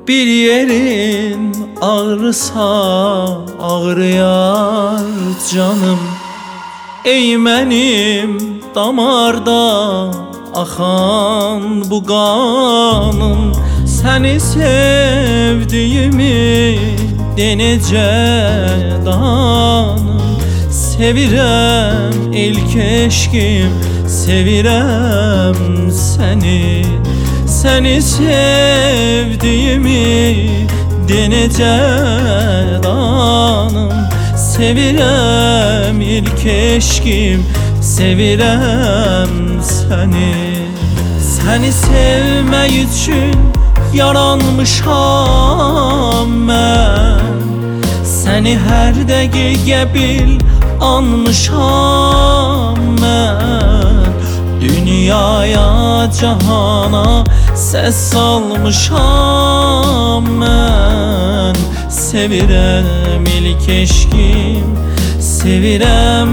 Bir yerin ağrısa ağrıyar canım. Ey mənim damarda axan bu qanım, səni sevdiyimi denecə danım. Sevirəm ilk eşkim, sevirəm səni. Səni sevdiyimi denecə danım. Sevirəm ilk eşkim, sevirəm səni. Səni sevmək üçün yaranmışam mən. Səni hər dəqiqə bil anmışam mən. Dünyaya, cahana səs salmışam mən. Sevirəm ilk eşkim, sevirəm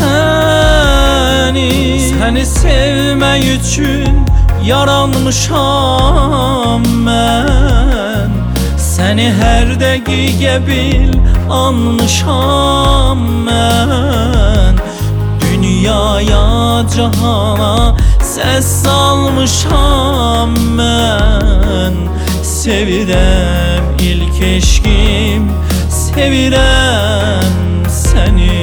səni. Səni sevmək üçün yaranmışam mən. Səni hər dəqiqə bil anmışam mən. Dünyaya, cahana səs salmışam mən. Sevirəm ilk eşkim, sevirəm səni.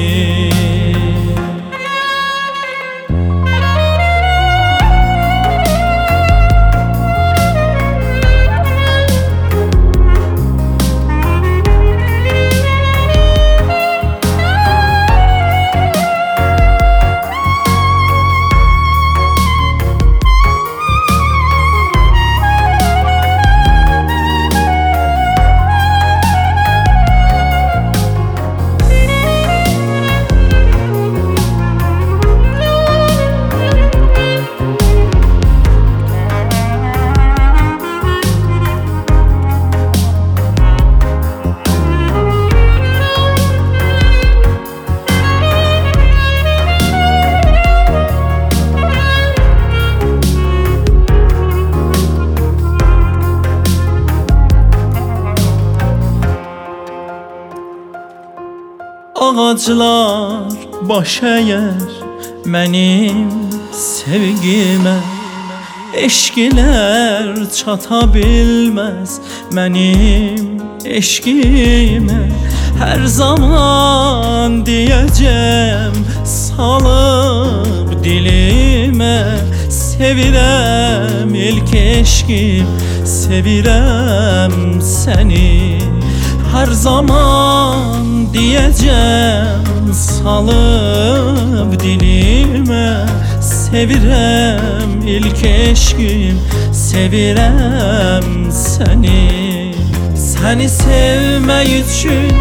Ağaclar baş əyər mənim sevgimə. Eşqilər çata bilməz mənim eşqimə. Hər zaman deyəcəm salıb dilimə. Sevirəm ilk eşqim, sevirəm səni. Hər zaman deyəcəm salıb dilimə. Sevirəm ilk eşqim, sevirəm səni. Səni sevmək üçün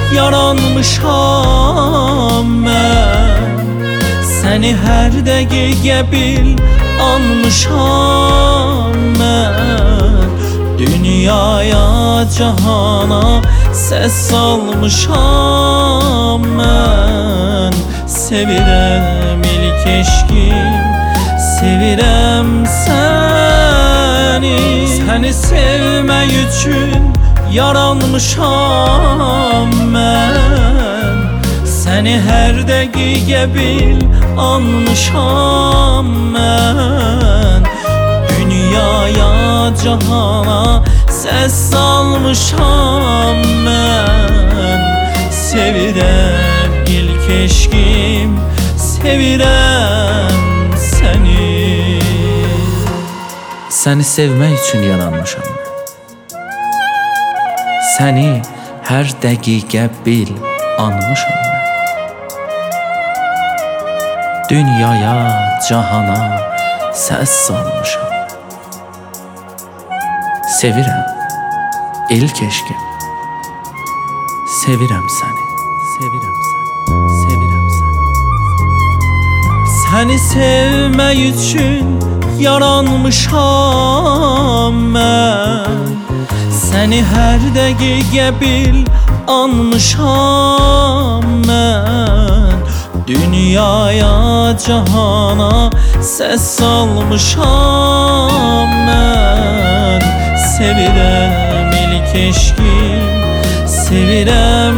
yaranmışam mən. Səni hər dəqiqə bil anmışam mən. Dünyaya, cahana səs salmışam mən. Sevirəm ilk eşqim, sevirəm səni. Səni sevmək üçün yaranmışam mən. Səni hər dəqiqə bil anmışam mən. Dünyaya, cahana səs salmışam mən. Sevirəm ilk eşqim, sevirəm səni. Səni sevmək üçün yaranmışam mən. Səni hər dəqiqə bil anmışam mən. Dünyaya, cahana səs salmışam. Sevirəm ilk eşqim, sevirəm səni. Sevirəm səni, sevirəm səni. Səni sevmək üçün yaranmışam mən. Səni hər dəqiqə bil anmışam mən. Dünyaya, cahana səs salmışam mən. sevirəm ilk eşqim, sevirəm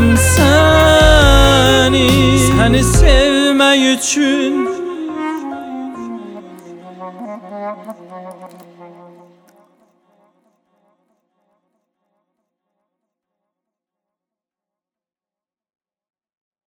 səni. Səni sevmək üçün